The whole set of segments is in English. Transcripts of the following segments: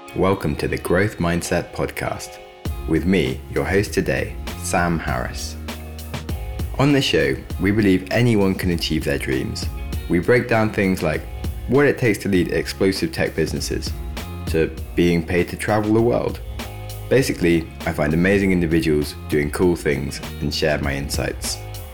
Welcome to the Growth Mindset Podcast with me, your host today, Sam Harris. On this show, we believe anyone can achieve their dreams. We break down things like what it takes to lead explosive tech businesses, to being paid to travel the world. Basically, I find amazing individuals doing cool things and share my insights.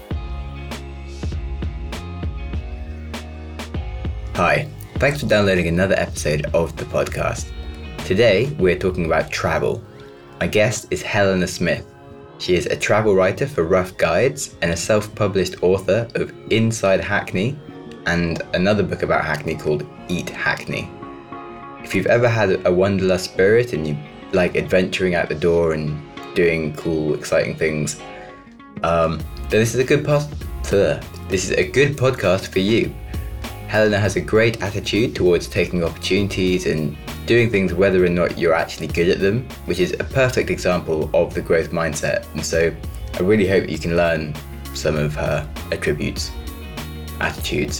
Hi, thanks for downloading another episode of the podcast. Today, we're talking about travel. My guest is Helena Smith. She is a travel writer for Rough Guides and a self-published author of Inside Hackney and another book about Hackney called Eat Hackney. If you've ever had a wanderlust spirit and you like adventuring out the door and doing cool, exciting things, then this is a good podcast for you. Helena has a great attitude towards taking opportunities and doing things whether or not you're actually good at them, which is a perfect example of the growth mindset. And so I really hope you can learn some of her attributes, attitudes,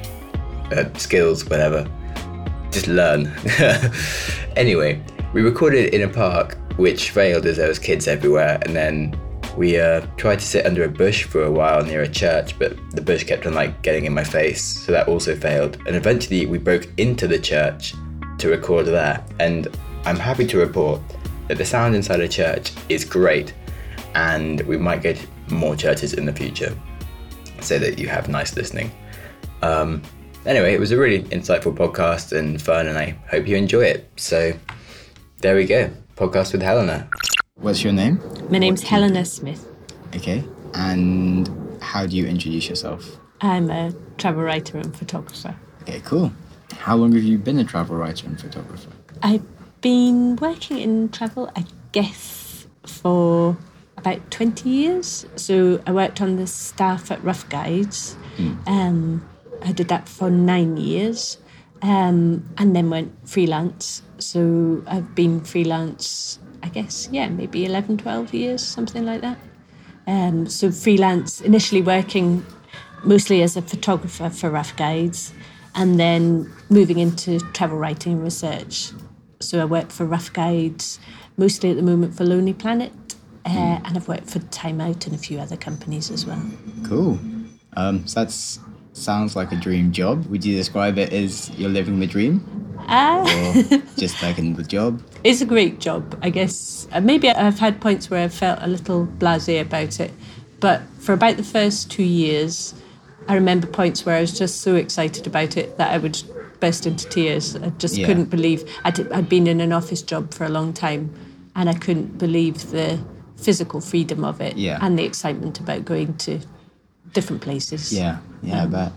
skills, whatever. Just learn. Anyway, we recorded in a park, which failed as there was kids everywhere, and then we tried to sit under a bush for a while near a church, but the bush kept on getting in my face, so that also failed. And eventually we broke into the church to record there, and I'm happy to report that the sound inside a church is great, and we might get more churches in the future so that you have nice listening. Anyway, it was a really insightful podcast and fun, and I hope you enjoy it. So there we go, podcast with Helena. What's your name? My name's Helena Smith. Okay, and how do you introduce yourself? I'm a travel writer and photographer. Okay, cool. How long have you been a travel writer and photographer? I've been working in travel, I guess, for about 20 years. So I worked on the staff at Rough Guides. I did that for 9 years and then went freelance. So I've been freelance, I guess, maybe 11, 12 years, something like that. So freelance, initially working mostly as a photographer for Rough Guides, and then moving into travel writing and research. So I work for Rough Guides, mostly at the moment for Lonely Planet, and I've worked for Time Out and a few other companies as well. Cool. So that sounds like a dream job. Would you describe it as you're living the dream? Or just taking the job? It's a great job, I guess. Maybe I've had points where I've felt a little blasé about it, but for about the first 2 years, I remember points where I was just so excited about it that I would burst into tears. I just couldn't believe. I'd been in an office job for a long time, and I couldn't believe the physical freedom of it and the excitement about going to different places. I bet.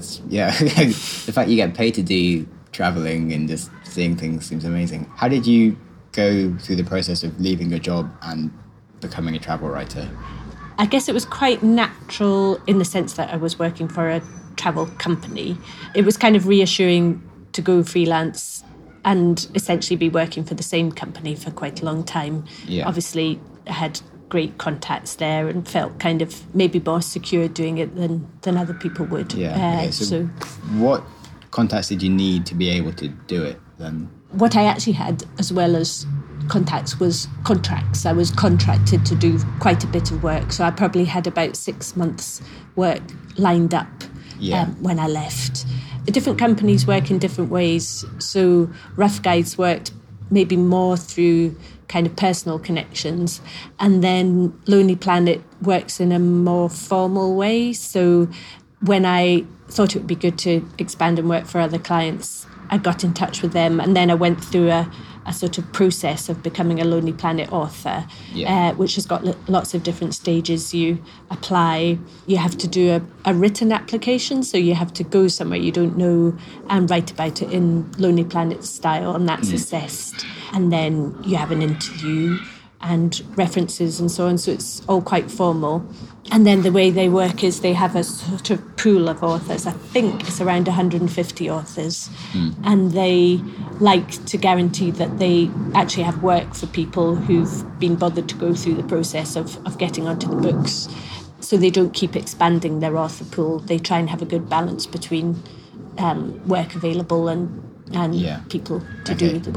The fact you get paid to do traveling and just seeing things seems amazing. How did you go through the process of leaving your job and becoming a travel writer? I guess it was quite natural in the sense that I was working for a travel company. It was kind of reassuring to go freelance and essentially be working for the same company for quite a long time. Obviously, I had great contacts there and felt kind of maybe more secure doing it than other people would. So what contacts did you need to be able to do it then? What I actually had, as well as contacts, was contracts. I was contracted to do quite a bit of work, so I probably had about 6 months' work lined up when I left. Different companies work in different ways, so Rough Guides worked maybe more through kind of personal connections, and then Lonely Planet works in a more formal way. So when I thought it would be good to expand and work for other clients, I got in touch with them, and then I went through a sort of process of becoming a Lonely Planet author, which has got lots of different stages. You apply, you have to do a written application, so you have to go somewhere you don't know and write about it in Lonely Planet style, and that's assessed. And then you have an interview and references and so on, so it's all quite formal. And then the way they work is they have a sort of pool of authors. I think it's around 150 authors. And they like to guarantee that they actually have work for people who've been bothered to go through the process of getting onto the books. So they don't keep expanding their author pool. They try and have a good balance between work available and people to do the work.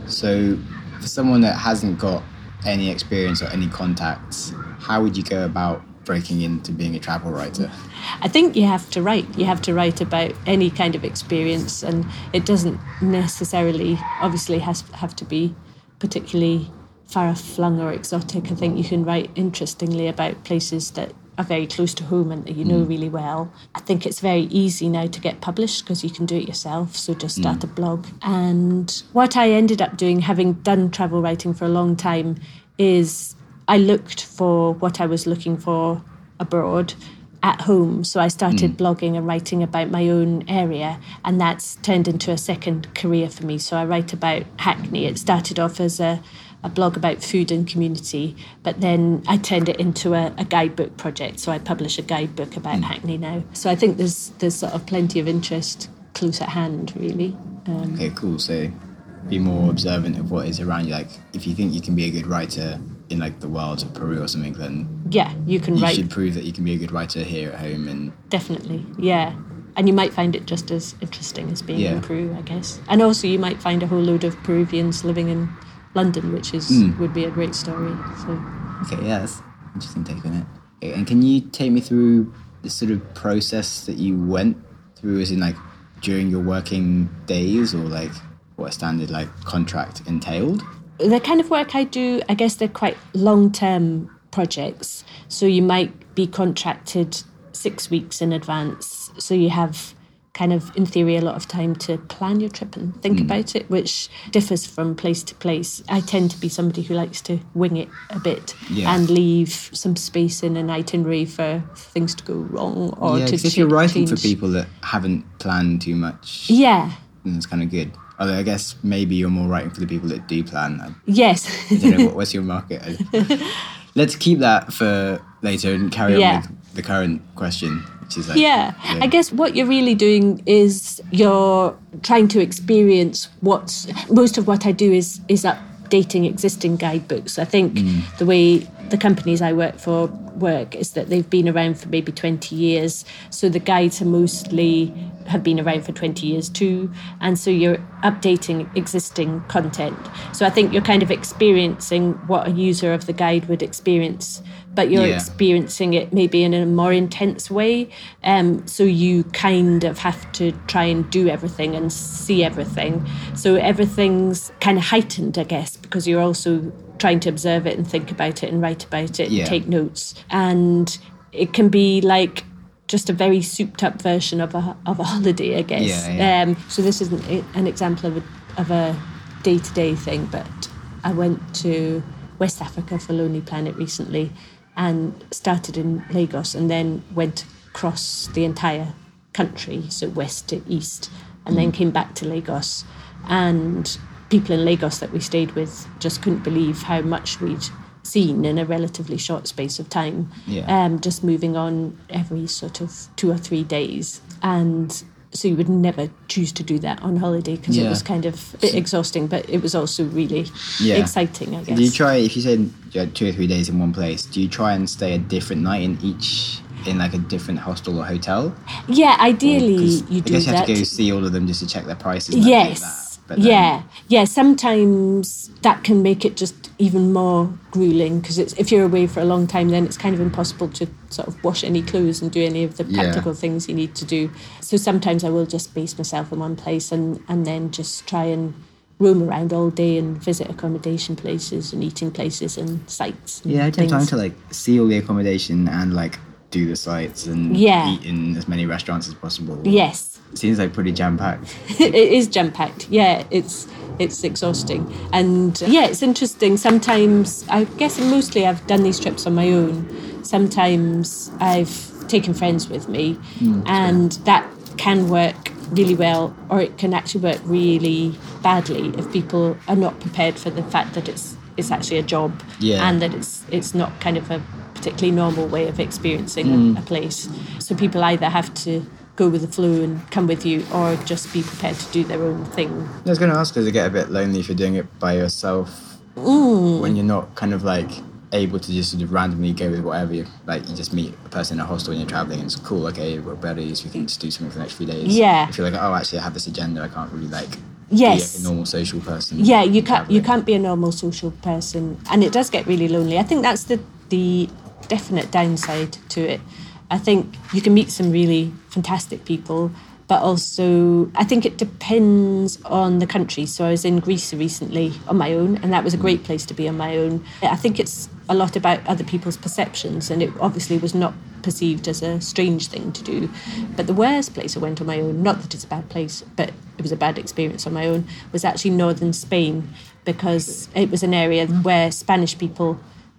So for someone that hasn't got any experience or any contacts, how would you go about breaking into being a travel writer? I think you have to write. You have to write about any kind of experience, and it doesn't necessarily, obviously, have to be particularly far-flung or exotic. I think you can write interestingly about places that are very close to home and that you know really well. I think it's very easy now to get published because you can do it yourself, so just start a blog. And what I ended up doing, having done travel writing for a long time, is I looked for what I was looking for abroad at home. So I started blogging and writing about my own area, and that's turned into a second career for me. So I write about Hackney. It started off as a blog about food and community, but then I turned it into a guidebook project. So I publish a guidebook about Hackney now. So I think there's sort of plenty of interest close at hand, really. Okay, cool. So be more observant of what is around you. Like, if you think you can be a good writer in like the wilds of Peru or something, then you can write. You should prove that you can be a good writer here at home. And definitely, yeah. And you might find it just as interesting as being in Peru, I guess. And also you might find a whole load of Peruvians living in London, which would be a great story. So. Okay, yeah, that's an interesting take on it. Okay, and can you take me through the sort of process that you went through, as in like during your working days, or like what a standard like contract entailed? The kind of work I do, I guess they're quite long-term projects. So you might be contracted 6 weeks in advance. So you have kind of, in theory, a lot of time to plan your trip and think about it, which differs from place to place. I tend to be somebody who likes to wing it a bit and leave some space in an itinerary for things to go wrong or to change. If you're writing for people that haven't planned too much, then it's kind of good. Although I guess maybe you're more writing for the people that do plan. Yes. I don't know, what's your market? Let's keep that for later and carry on with the current question, which is like... I guess what you're really doing is you're trying to experience most of what I do is updating existing guidebooks. I think the way the companies I work for work is that they've been around for maybe 20 years. So the guides have been around for 20 years too. And so you're updating existing content. So I think you're kind of experiencing what a user of the guide would experience, but you're experiencing it maybe in a more intense way. So you kind of have to try and do everything and see everything. So everything's kind of heightened, I guess, because you're also trying to observe it and think about it and write about it and take notes. And it can be like just a very souped up version of a holiday, I guess. So this isn't an example of a day-to-day thing, but I went to West Africa for Lonely Planet recently and started in Lagos and then went across the entire country, so west to east, and then came back to Lagos. And people in Lagos that we stayed with just couldn't believe how much we'd seen in a relatively short space of time, just moving on every sort of 2 or 3 days. And so you would never choose to do that on holiday because it was kind of a bit exhausting, but it was also really exciting, I guess. Do you try, if you said you had 2 or 3 days in one place, do you try and stay a different night in like a different hostel or hotel? Yeah, ideally you do that. I guess you have to go see all of them just to check their prices. Yes. Sometimes that can make it just even more grueling because if you're away for a long time, then it's kind of impossible to sort of wash any clothes and do any of the practical things you need to do. So sometimes I will just base myself in one place and then just try and roam around all day and visit accommodation places and eating places and sites. And I take time to like see all the accommodation and like do the sites and eat in as many restaurants as possible. Yes. It seems like pretty jam-packed. It is jam-packed. Yeah, it's exhausting. And it's interesting. Sometimes, I guess mostly I've done these trips on my own. Sometimes I've taken friends with me and that can work really well, or it can actually work really badly if people are not prepared for the fact that it's actually a job and that it's not kind of a particularly normal way of experiencing a place. So people either have to go with the flow and come with you or just be prepared to do their own thing. I was going to ask, does it get a bit lonely if you're doing it by yourself when you're not kind of like able to just sort of randomly go with whatever you just meet a person in a hostel and you're travelling and it's cool, okay, we're buddies, we can just do something for the next few days. If you're like, oh, actually I have this agenda, I can't really like Yes. be like a normal social person. Yeah, you traveling. can't be a normal social person, and it does get really lonely. I think that's the definite downside to it. I think you can meet some really fantastic people, but also I think it depends on the country. So I was in Greece recently on my own, and that was a great place to be on my own. I think it's a lot about other people's perceptions, and it obviously was not perceived as a strange thing to do. But the worst place I went on my own, not that it's a bad place, but it was a bad experience on my own, was actually northern Spain, because it was an area where Spanish people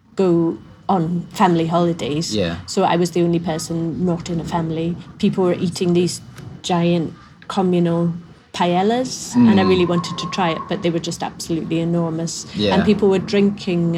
go on family holidays. Yeah. So I was the only person not in a family. People were eating these giant communal paellas, and I really wanted to try it, but they were just absolutely enormous. Yeah. And people were drinking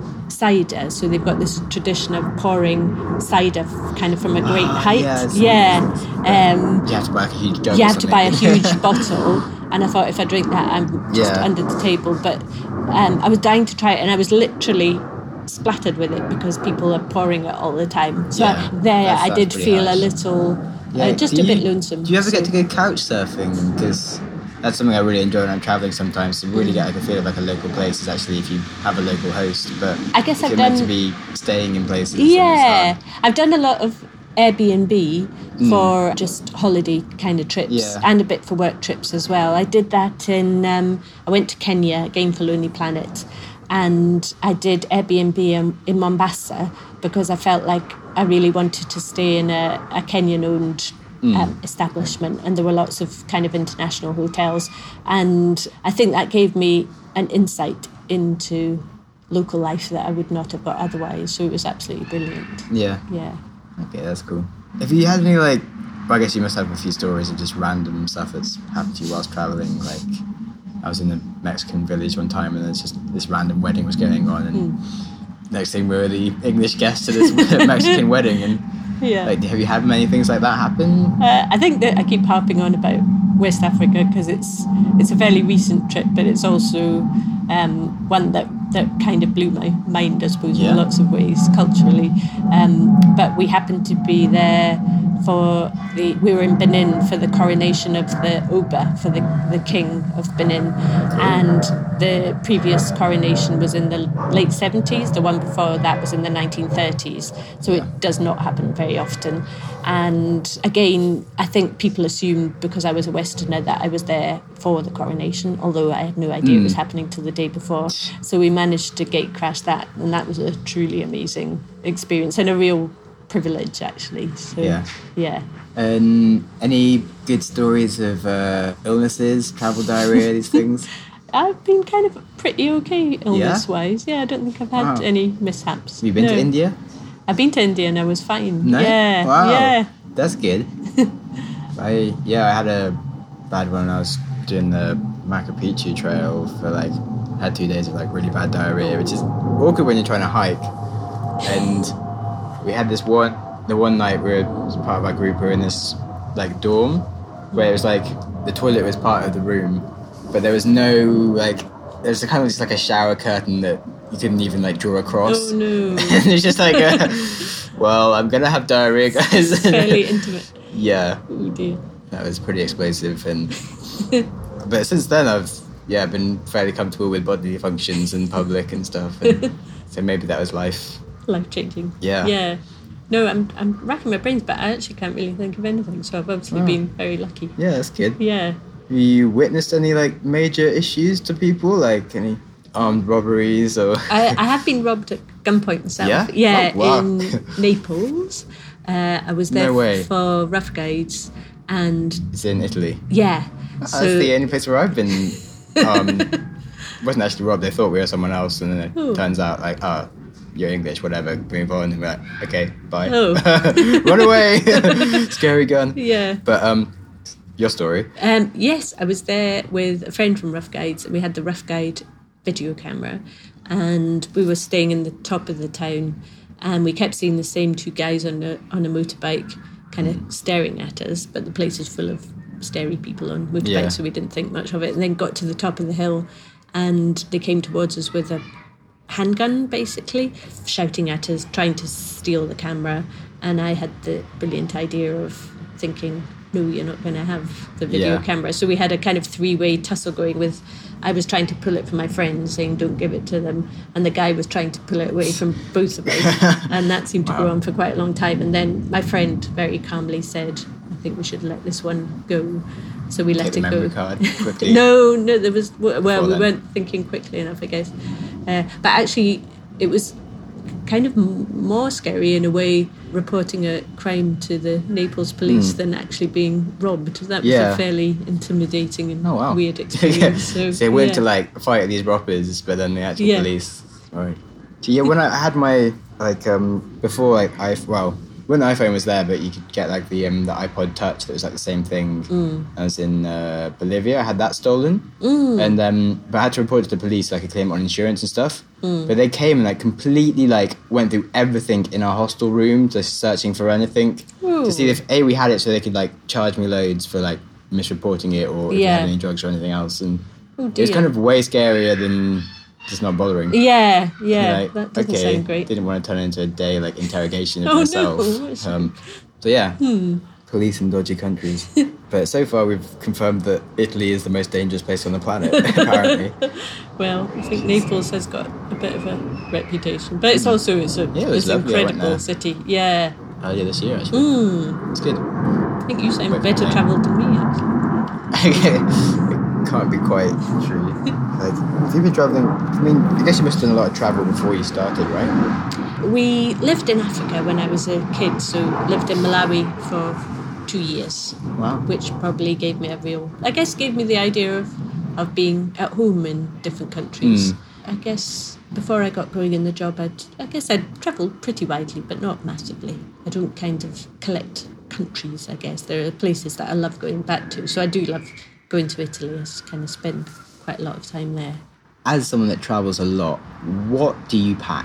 cider, so they've got this tradition of pouring cider kind of from a great height. Yeah. Yeah. You have to buy like a huge jug. You or have to buy a something. huge bottle, and I thought if I drink that, I'm just Yeah. under the table. But I was dying to try it, and I was literally splattered with it because people are pouring it all the time. So Yeah. I That's did pretty feel harsh. a little, just Do a bit you- lonesome. Do you ever get So- to go couch surfing? Because that's something I really enjoy when I'm traveling sometimes. To really get like a feel of like a local place is actually if you have a local host. But I guess if I've you're meant to done- be staying in places. and Yeah, it's I've done a lot of Airbnb for just holiday kind of trips, Yeah. and a bit for work trips as well. I did that in, I went to Kenya, Game for Lonely Planet, and I did Airbnb in Mombasa because I felt like I really wanted to stay in a Kenyan-owned establishment, and there were lots of kind of international hotels, and I think that gave me an insight into local life that I would not have got otherwise. So it was absolutely brilliant. Yeah. Yeah. Okay, that's cool. Have you had any like? Well, I guess you must have a few stories of just random stuff that's happened to you whilst traveling. Like, I was in a Mexican village one time, and there's just this random wedding was going on, and next thing we were the English guests to this Mexican wedding, and Yeah. like, have you had many things like that happen? I think that I keep harping on about West Africa because it's a fairly recent trip, but it's also one that kind of blew my mind, I suppose, Yeah. in lots of ways culturally. But we happened to be there we were in Benin for the coronation of the Oba, for the king of Benin, and the previous coronation was in the late 70s. The one before that was in the 1930s, so it does not happen very often. And again, I think people assumed because I was a Westerner that I was there for the coronation, although I had no idea it was happening till the day before. So we managed to gate crash that, and that was a truly amazing experience and a real privilege, actually. So, yeah. And any good stories of illnesses, travel diarrhea, these things? I've been kind of pretty okay illness-wise. Yeah, I don't think I've had Wow. any mishaps. Have you been to India? I've been to India and I was fine. No? Yeah, Wow. yeah. That's good. I had a bad one when I was doing the Machu Picchu trail for like, had 2 days of like really bad diarrhea, which is awkward when you're trying to hike. And we had the one night where as part of our group we were in this like dorm where it was like the toilet was part of the room, but there was no like, there was kind of just like a shower curtain that you couldn't even like draw across. Oh no. And it's just like, well, I'm gonna have diarrhea, guys. It's fairly intimate. Yeah, Oh dear. that was pretty explosive, and but since then I've been fairly comfortable with bodily functions in public and stuff, and so maybe that was life. Life-changing. Yeah. Yeah. No, I'm racking my brains, but I actually can't really think of anything, so I've obviously been very lucky. Yeah, that's good. Yeah. Have you witnessed any like major issues to people, like any armed robberies or? I have been robbed at gunpoint myself. Yeah? Yeah, Oh, wow. in Naples. I was there No way. for Rough Guides, and It's in Italy. yeah. That's the only place where I've been. Wasn't actually robbed. They thought we were someone else, and then it turns out like, oh, you're English, whatever. Move on. And we're like, okay, bye. Oh. Run away! Scary gun. Yeah. But your story. Yes, I was there with a friend from Rough Guides. We had the Rough Guide video camera, and we were staying in the top of the town, and we kept seeing the same two guys on a motorbike kind of staring at us, but the place is full of starey people on motorbikes, Yeah. so we didn't think much of it. And then got to the top of the hill, and they came towards us with a handgun, basically, shouting at us, trying to steal the camera. And I had the brilliant idea of thinking, no, you're not going to have the video Yeah. camera. So we had a kind of three-way tussle going with, I was trying to pull it from my friends, saying don't give it to them, and the guy was trying to pull it away from both of us, and that seemed to go on for quite a long time. And then my friend very calmly said, I think we should let this one go. So we let Take the it memory go. card quickly. No, there was, well, we then. weren't thinking quickly enough, I guess. But actually, it was kind of more scary in a way, reporting a crime to the Naples police than actually being robbed. That was a fairly intimidating and weird experience. So we're to like fight these robbers, but then the actual police. Right. So yeah, when I had my before when the iPhone was there, but you could get like the iPod Touch that was like the same thing as in Bolivia. I had that stolen, and but I had to report it to the police so I could claim it on insurance and stuff. But they came and like completely like went through everything in our hostel room, just searching for anything to see if we had it, so they could like charge me loads for like misreporting it, or if we had any drugs or anything else. And it was kind of way scarier than just not bothering. Yeah, Like, that doesn't sound great. Didn't want to turn it into a day like interrogation of Oh, myself. no. So yeah, police in dodgy countries. But so far we've confirmed that Italy is the most dangerous place on the planet, apparently. Well, I think Naples has got a bit of a repetation, but it's also it's an lovely. I went incredible there city. Yeah, Earlier this year, actually. It's good. I think you sound Wait, better yeah. travelled than me, actually. It can't be quite true. Like, have you been travelling? I mean, I guess you must have done a lot of travel before you started, right? We lived in Africa when I was a kid, so lived in Malawi for 2 years. Wow. Which probably gave me gave me the idea of being at home in different countries. I guess before I got going in the job, I'd travelled pretty widely, but not massively. I don't kind of collect countries, I guess. There are places that I love going back to, so I do love going to Italy. I just kind of spend quite a lot of time there. As someone that travels a lot, what do you pack?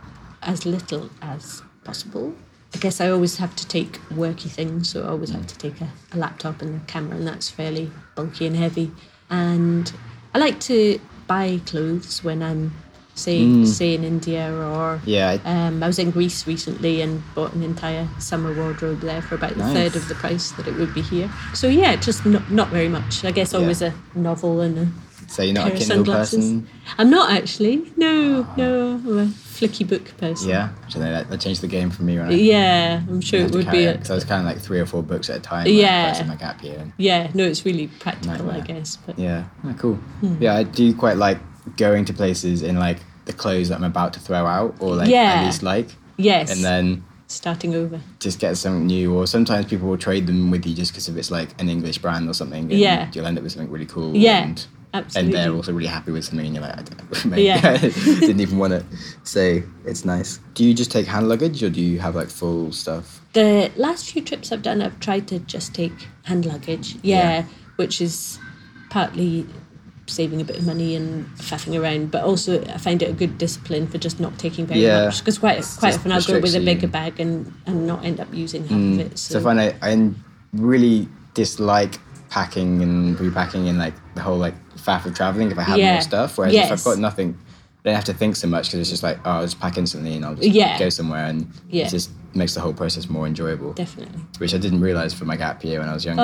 As little as possible. I guess I always have to take worky things, so I always have to take a laptop and a camera, and that's fairly bulky and heavy. And I like to buy clothes when I'm, say in India, or I was in Greece recently and bought an entire summer wardrobe there for about a third of the price that it would be here. So yeah, just not very much. I guess always a novel and a So you're not pair a of Kindle sunglasses. person? I'm not actually. No, I'm a flicky book person. Yeah, so that changed the game for me, right? Yeah, I'm sure it would be. Because I was kind of like 3 or 4 books at a time. Yeah. In my gap year. And Yeah, no, it's really practical, Nightmare. I guess. But yeah, cool. Yeah, I do quite like going to places in like the clothes that I'm about to throw out, or like at least like. Yes. And then starting over. just get something new, or sometimes people will trade them with you just because if it's like an English brand or something, and you'll end up with something really cool. Yeah. And Absolutely. they're also really happy with something, and you're like, I don't know, maybe Yeah. didn't even want it. So it's nice. Do you just take hand luggage, or do you have like full stuff? The last few trips I've done, I've tried to just take hand luggage. Yeah. Which is partly saving a bit of money and faffing around, but also I find it a good discipline for just not taking very much, because quite often I'll go with a bigger bag and not end up using half of it. So I find I really dislike packing and repacking and like the whole like faff of traveling if I have more stuff, whereas if I've got nothing, I don't have to think so much, because it's just like, I'll just pack instantly and I'll just go somewhere, and it just makes the whole process more enjoyable. Definitely. Which I didn't realise for my gap year when I was younger.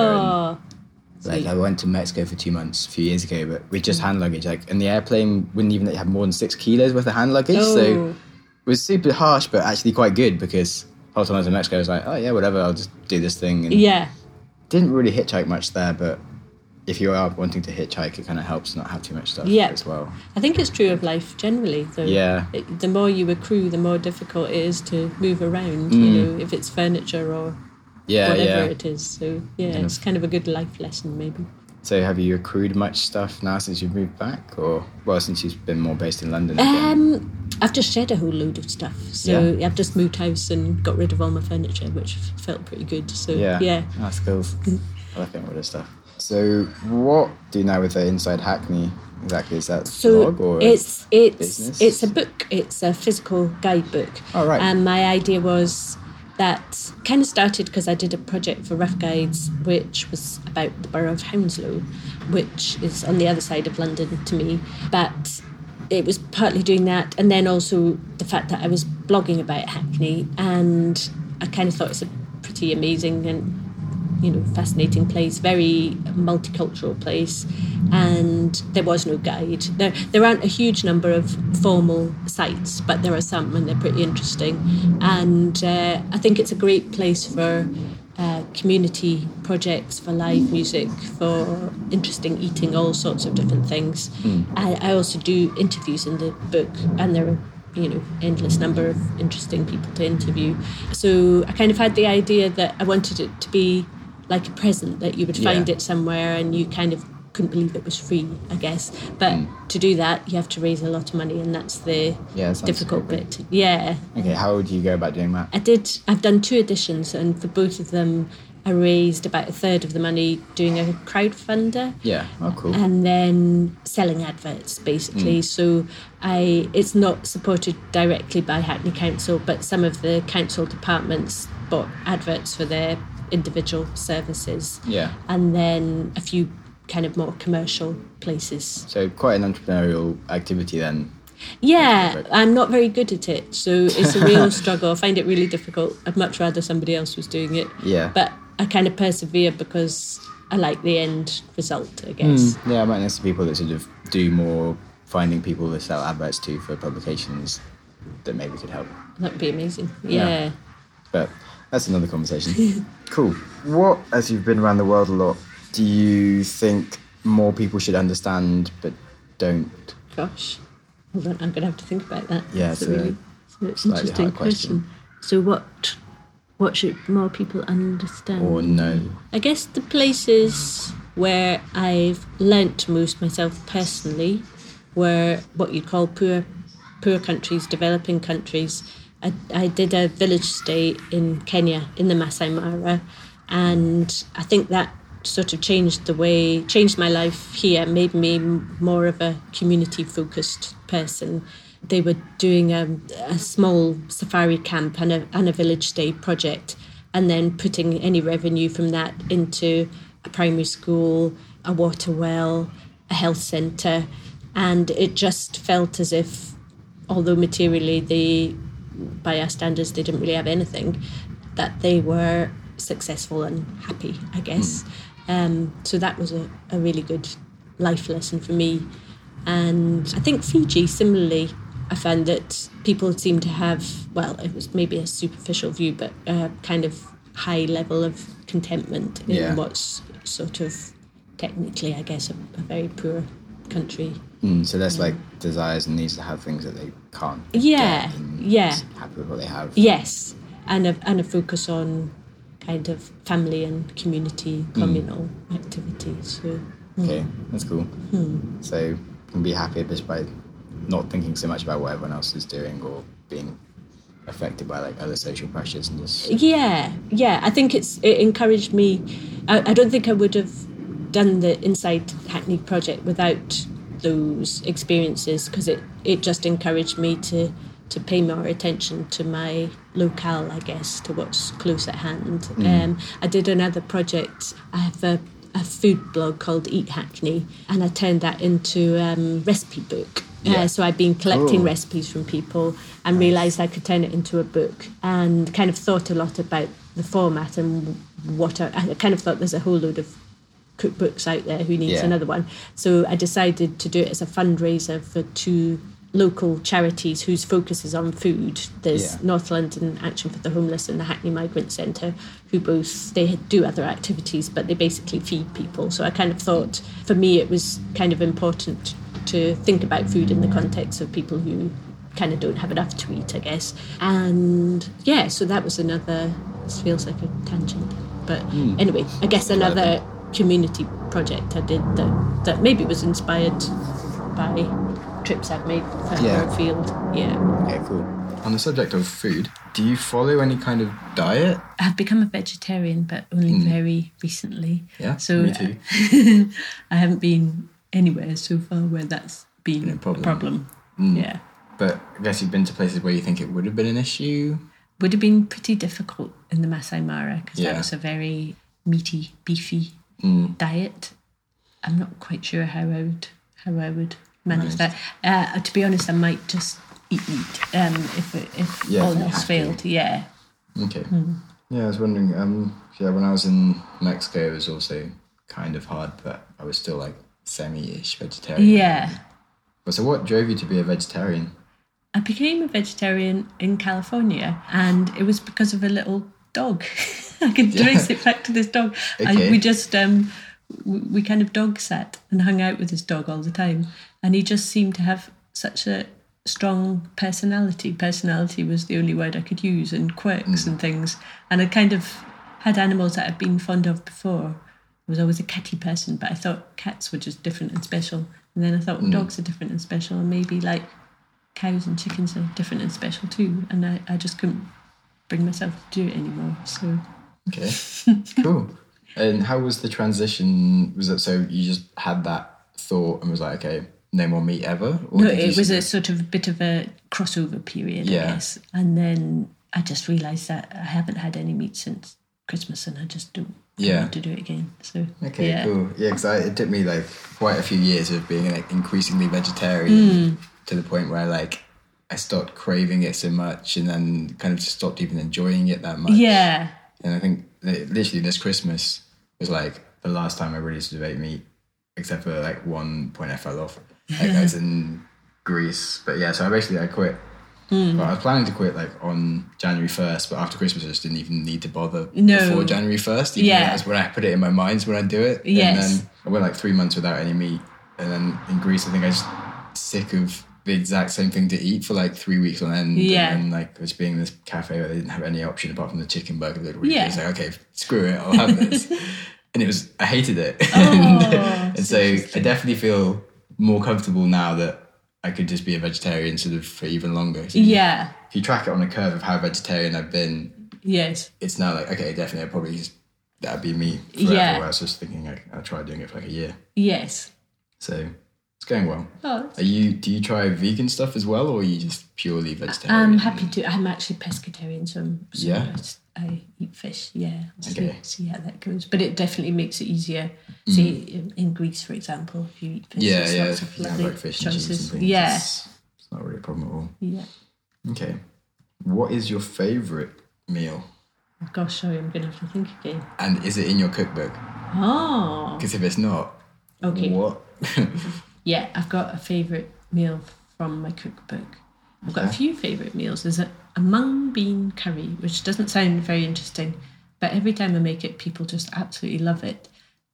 Like I went to Mexico for 2 months a few years ago, but with just hand luggage, like, and the airplane wouldn't even let you have more than 6 kilos worth of hand luggage. So it was super harsh, but actually quite good, because the whole time I was in Mexico, I was like, oh yeah, whatever, I'll just do this thing. And didn't really hitchhike much there, but if you are wanting to hitchhike, it kind of helps not have too much stuff as well. I think it's true of life generally, though. Yeah. The more you accrue, the more difficult it is to move around, you know, if it's furniture or whatever it is. So, it's kind of a good life lesson, maybe. So have you accrued much stuff now since you've moved back? Or, well, since you've been more based in London again? I've just shed a whole load of stuff. So I've just moved house and got rid of all my furniture, which felt pretty good. So, That's cool. I like getting rid of stuff. So what do you now with the Inside Hackney? Exactly, is that blog or it's business? It's a book. It's a physical guidebook. Oh, right. And my idea was that kind of started because I did a project for Rough Guides, which was about the borough of Hounslow, which is on the other side of London to me. But it was partly doing that, and then also the fact that I was blogging about Hackney, and I kind of thought it's a pretty amazing and fascinating place, very multicultural place, and there was no guide. There aren't a huge number of formal sites, but there are some, and they're pretty interesting. And I think it's a great place for community projects, for live music, for interesting eating, all sorts of different things. I also do interviews in the book, and there are endless number of interesting people to interview. So I kind of had the idea that I wanted it to be like a present, that you would find it somewhere and you kind of couldn't believe it was free, I guess. But to do that, you have to raise a lot of money, and that's the difficult bit. Yeah. Okay, how would you go about doing that? I've done 2 editions, and for both of them, I raised about a third of the money doing a crowdfunder. Yeah, oh cool. And then selling adverts, basically. So it's not supported directly by Hackney Council, but some of the council departments bought adverts for their individual services. Yeah. And then a few kind of more commercial places. So quite an entrepreneurial activity then. Yeah, I'm not very good at it, so it's a real struggle. I find it really difficult. I'd much rather somebody else was doing it. Yeah. But I kind of persevere because I like the end result, I guess. Yeah, I might know some people that sort of do more finding people to sell adverts to for publications that maybe could help. That would be amazing. Yeah. But that's another conversation. Cool. What, as you've been around the world a lot, do you think more people should understand but don't? Gosh, hold on, I'm going to have to think about that. Yeah, it's it's a really interesting question. So what should more people understand? Or know? I guess the places where I've learnt most myself personally were what you'd call poor countries, developing countries. I did a village stay in Kenya, in the Masai Mara, and I think that sort of changed my life here, made me more of a community-focused person. They were doing a small safari camp and a village stay project, and then putting any revenue from that into a primary school, a water well, a health centre, and it just felt as if, although materially by our standards they didn't really have anything, that they were successful and happy, I guess. So that was a really good life lesson for me. And I think Fiji, similarly, I found that people seem to have, well, it was maybe a superficial view, but a kind of high level of contentment in what's sort of technically, I guess, a very poor country. So there's like desires and needs to have things that they can't get, happy with what they have. Yes, and a focus on kind of family and community, communal activities. So, okay, that's cool. So you can be happier just by not thinking so much about what everyone else is doing or being affected by like other social pressures and just... Yeah. I think it encouraged me. I don't think I would have done the Inside Hackney project without those experiences, because it just encouraged me to pay more attention to my locale, I guess, to what's close at hand. I did another project. I have a food blog called Eat Hackney, and I turned that into a recipe book. So I've been collecting recipes from people and realised I could turn it into a book, and kind of thought a lot about the format and I kind of thought there's a whole load of cookbooks out there, who needs another one. So I decided to do it as a fundraiser for 2 local charities whose focus is on food. There's North London Action for the Homeless and the Hackney Migrant Centre, who they do other activities, but they basically feed people. So I kind of thought, for me, it was kind of important to think about food in the context of people who kind of don't have enough to eat, I guess. And so that was another, this feels like a tangent, but anyway, I guess another community project I did that maybe was inspired by trips I've made further afield. Okay, cool. On the subject of food, do you follow any kind of diet? I've become a vegetarian, but only very recently. Yeah, so me too. I haven't been anywhere so far where that's been a problem. Yeah. But I guess you've been to places where you think it would have been an issue? Would have been pretty difficult in the Masai Mara, because that was a very meaty, beefy diet. I'm not quite sure how I would manage that. To be honest, I might just eat meat if all else failed. Yeah. Okay. Yeah, I was wondering. Yeah, when I was in Mexico, it was also kind of hard, but I was still like semi-ish vegetarian. Yeah. But so, what drove you to be a vegetarian? I became a vegetarian in California, and it was because of a little dog. I can trace it back to this dog. Okay. We just we kind of dog sat and hung out with this dog all the time, and he just seemed to have such a strong personality. Personality was the only word I could use, and quirks and things. And I kind of had animals that I'd been fond of before. I was always a catty person, but I thought cats were just different and special. And then I thought dogs are different and special, and maybe like cows and chickens are different and special too. And I just couldn't bring myself to do it anymore. So okay, cool. And how was the transition? Was it so you just had that thought and was like, okay, no more meat ever? Or no, it was a sort of a bit of a crossover period, I guess. And then I just realised that I haven't had any meat since Christmas, and I just don't want to do it again. So okay, cool. Yeah, because it took me like quite a few years of being like increasingly vegetarian to the point where like I stopped craving it so much, and then kind of just stopped even enjoying it that much. Yeah. And I think literally this Christmas was like the last time I really sort of ate meat, except for like one point I fell off. Like I was in Greece. But yeah, so I quit. But I was planning to quit like on January 1st, but after Christmas I just didn't even need to bother before January 1st. Even though that's when I put it in my mind when I do it. Yes. And then I went like 3 months without any meat. And then in Greece I think I was just sick of the exact same thing to eat for like 3 weeks on end. Yeah. And then like I was being in this cafe where they didn't have any option apart from the chicken burger that week. I was like, okay, screw it, I'll have this. And I hated it. And so I definitely feel more comfortable now that I could just be a vegetarian sort of for even longer. So if you track it on a curve of how vegetarian I've been, it's now like, okay, definitely that'd be me forever. Where I was just thinking I'll try doing it for like a year. Yes. So it's going well. Oh, do you try vegan stuff as well, or are you just purely vegetarian? I'm happy to. I'm actually pescatarian, so I eat fish. Yeah. Okay. See how that goes. But it definitely makes it easier. Say in Greece, for example, if you eat fish, lots of lovely like fish choices. And cheese and things. Yeah. It's not really a problem at all. Yeah. Okay. What is your favourite meal? Oh, gosh, sorry, I'm going to have to think again. And is it in your cookbook? Oh. Because if it's not, okay. What? Yeah, I've got a favourite meal from my cookbook. I've got a few favourite meals. There's a mung bean curry, which doesn't sound very interesting, but every time I make it, people just absolutely love it.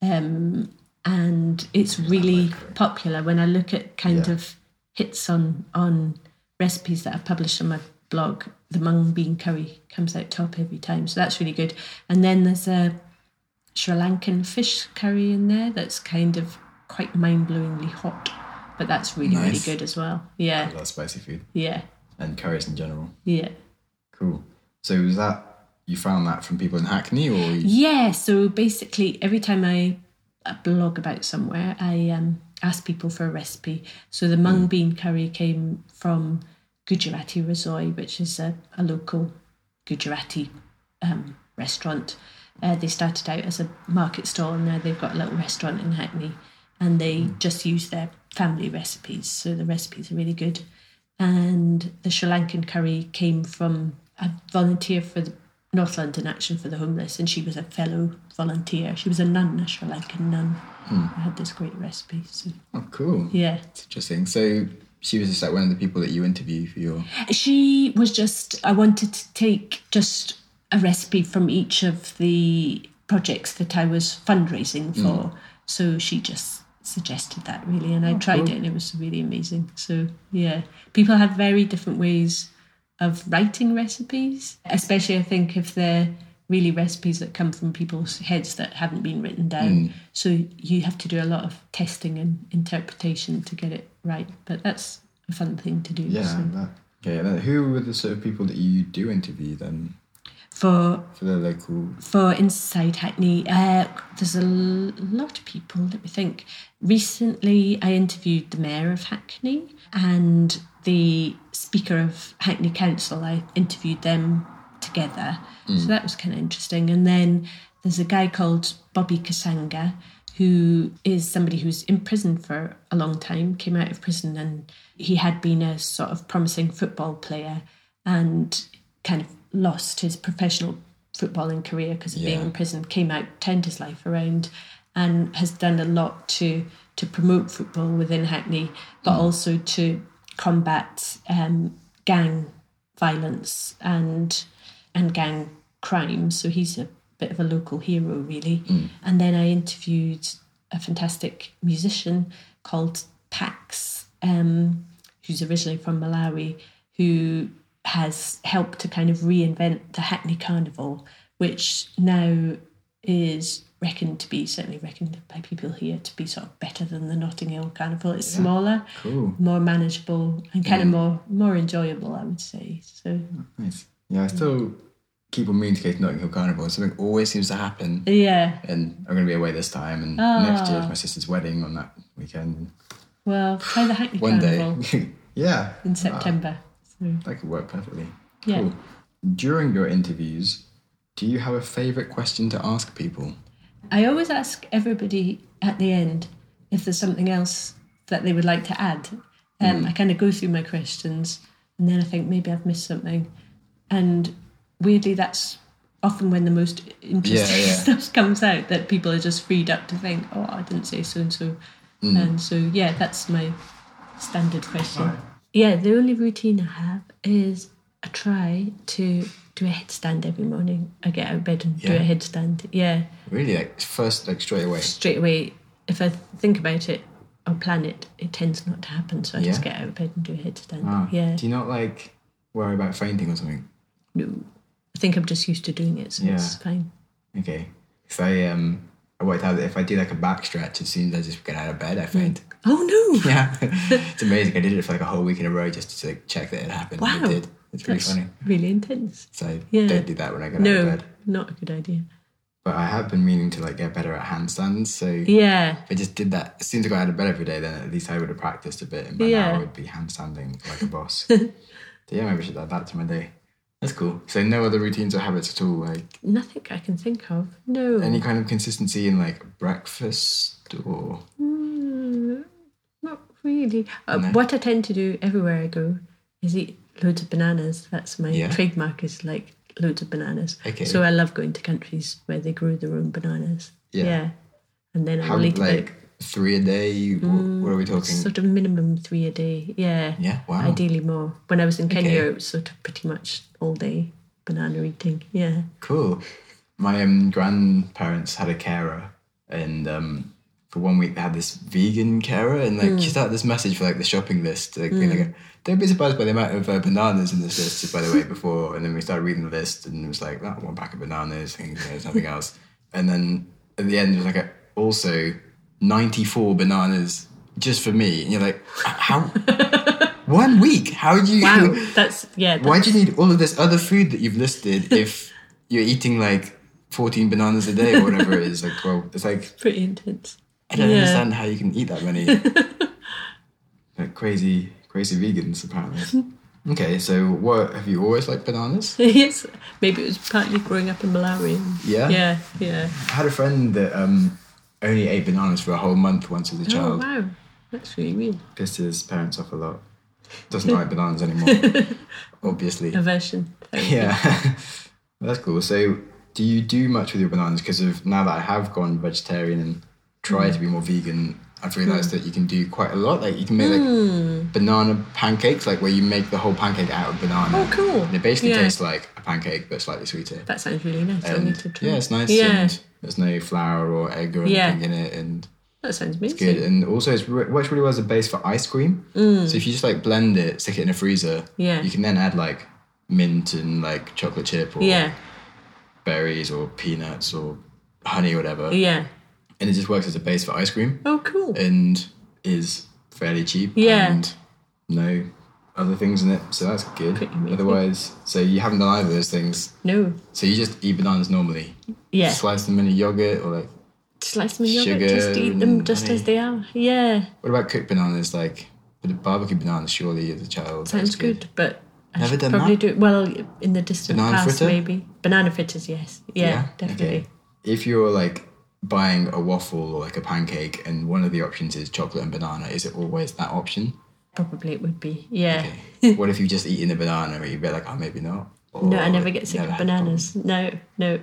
And it's really popular. When I look at kind of hits on recipes that I've published on my blog, the mung bean curry comes out top every time. So that's really good. And then there's a Sri Lankan fish curry in there that's kind of quite mind-blowingly hot, but that's really really good as well. Yeah, I love spicy food. Yeah, and curries in general. Yeah, cool. So was that you found that from people in Hackney, or yeah? So basically, every time I blog about somewhere, I ask people for a recipe. So the mung bean curry came from Gujarati Rasoi, which is a local Gujarati restaurant. They started out as a market stall, and now they've got a little restaurant in Hackney, and they just use their family recipes. So the recipes are really good. And the Sri Lankan curry came from a volunteer for the North London Action for the Homeless, and she was a fellow volunteer. She was a nun, a Sri Lankan nun. I had this great recipe. So. Oh, cool. Yeah. It's interesting. So she was just like one of the people that you interview for your... She was just... I wanted to take just a recipe from each of the projects that I was fundraising for. So she just suggested that, really, and I tried it, and it was really amazing. So, yeah. People have very different ways of writing recipes, especially I think if they're really recipes that come from people's heads that haven't been written down. So you have to do a lot of testing and interpretation to get it right. But that's a fun thing to do. Yeah. So. Okay. Who were the sort of people that you do interview then? For the local... For Inside Hackney, there's a lot of people. Let me think. Recently, I interviewed the Mayor of Hackney and the Speaker of Hackney Council. I interviewed them together. So that was kind of interesting. And then there's a guy called Bobby Kasanga, who is somebody who's in prison for a long time, came out of prison, and he had been a sort of promising football player and kind of lost his professional footballing career because of being in prison, came out, turned his life around, and has done a lot to promote football within Hackney, but also to combat gang violence and gang crime. So he's a bit of a local hero, really. And then I interviewed a fantastic musician called Pax, who's originally from Malawi, who has helped to kind of reinvent the Hackney Carnival, which now is certainly reckoned by people here to be sort of better than the Notting Hill Carnival. It's smaller, more manageable, and kind of more enjoyable, I would say. So nice. Yeah, I still keep on meaning to go to Notting Hill Carnival. Something always seems to happen. Yeah. And I'm going to be away this time, and next year is my sister's wedding on that weekend. Well, try the Hackney One Carnival. day. Yeah. In September. So. That could work perfectly. Yeah. Cool. During your interviews, do you have a favourite question to ask people? I always ask everybody at the end if there's something else that they would like to add. I kind of go through my questions and then I think maybe I've missed something. And weirdly, that's often when the most interesting stuff comes out, that people are just freed up to think, oh, I didn't say so-and-so. And so, yeah, that's my standard question. Right. Yeah, the only routine I have is I try to do a headstand every morning. I get out of bed and do a headstand. Yeah. Really? Like first, like straight away? Straight away. If I think about it or plan it, it tends not to happen. So I just get out of bed and do a headstand. Wow. Yeah. Do you not like worry about fainting or something? No. I think I'm just used to doing it, so it's fine. Okay. If I worked out that if I do like a back stretch, as soon as I just get out of bed, I faint. Oh no! Yeah. It's amazing. I did it for like a whole week in a row just to like check that it happened. Wow. And it did. It's pretty funny. Really intense. So don't do that when I get out of bed. No, not a good idea. But I have been meaning to like get better at handstands. So if I just did that as soon as I got out of bed every day, then at least I would have practiced a bit, and by now I would be handstanding like a boss. So maybe I should add that to my day. That's cool. So no other routines or habits at all, like nothing I can think of. No. Any kind of consistency in like breakfast or not really. No? What I tend to do everywhere I go is eat loads of bananas. That's my trademark, is like loads of bananas. Okay. So I love going to countries where they grow their own bananas. Yeah. And then I'll eat like 3 a day? What are we talking? Sort of minimum 3 a day. Yeah. Yeah. Wow. Ideally more. When I was in Kenya, it was sort of pretty much all day banana eating. Yeah. Cool. My grandparents had a carer, and for 1 week they had this vegan carer, and like she started this message for like the shopping list, like being like, don't be surprised by the amount of bananas in this list, by the way, before. And then we started reading the list, and it was like, that 1 pack of bananas, things, there's nothing else. And then at the end, it was like also 94 bananas just for me. And you're like, how? 1 week? How do you? Wow, that's. Why do you need all of this other food that you've listed if you're eating like 14 bananas a day or whatever it is? Like, well, it's like pretty intense. I don't understand how you can eat that many. Like crazy vegans, apparently. Okay, so what, have you always liked bananas? Yes, maybe it was partly growing up in Malawi. Yeah? Yeah. I had a friend that only ate bananas for a whole month once as a child. Oh, wow. That's really weird. Pissed his parents off a lot. Doesn't like bananas anymore, obviously. Aversion. Yeah. That's cool. So do you do much with your bananas? Because of now that I have gone vegetarian and tried to be more vegan, I've realised that you can do quite a lot. Like you can make like banana pancakes, like where you make the whole pancake out of banana. Oh, cool. And it basically tastes like a pancake, but slightly sweeter. That sounds really nice. I need to try. Yeah, it's nice. Yeah. And there's no flour or egg or anything in it. And that sounds amazing. It's good. And also it works really well as a base for ice cream. So if you just like blend it, stick it in a freezer, you can then add like mint and like chocolate chip or berries or peanuts or honey or whatever. Yeah. And it just works as a base for ice cream. Oh, cool. And is fairly cheap. Yeah. And no other things in it. So that's good. Otherwise, so you haven't done either of those things. No. So you just eat bananas normally? Yeah. Slice them in a yogurt or like slice them in yogurt, just eat them just as they are. Yeah. What about cooked bananas? Like with the barbecue bananas, surely as a child. Sounds good, but I never should done probably that? do it. Well, in the distant Banana past, fritter? maybe. Banana fritters, yes. Yeah, definitely. Okay. If you're like buying a waffle or like a pancake and one of the options is chocolate and banana, is it always that option? Probably it would be, yeah. Okay. What if you've just eaten a banana or you'd be like, oh, maybe not? No, I never get sick never of had bananas. No.